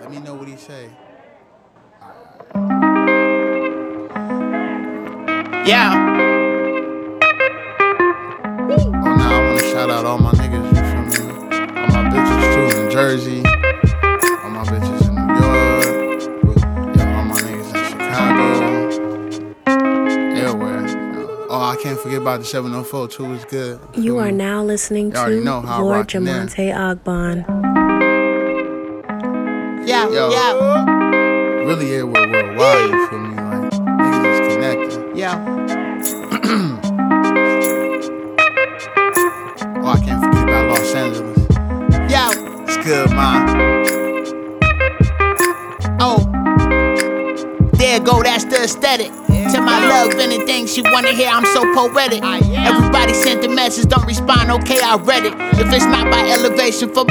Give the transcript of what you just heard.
Let me know what he say. Yeah. Oh, now I want to shout out all my niggas, you feel me? All my bitches too in Jersey. All my bitches in New York. Yeah, all my niggas in Chicago. Everywhere. Oh, I can't forget about the 704 too. It's good. You are now listening to Lord Jamonte Ogbon. Yeah, Yo, yeah, really everywhere worldwide, you feel me? Like, niggas is connected. yeah. Oh, I can't forget about Los Angeles. Yo, It's good, man. oh. There go, that's the aesthetic. To my love, anything she wanna hear, I'm so poetic. Everybody sent the message, don't respond, okay, I read it. If it's not by elevation, for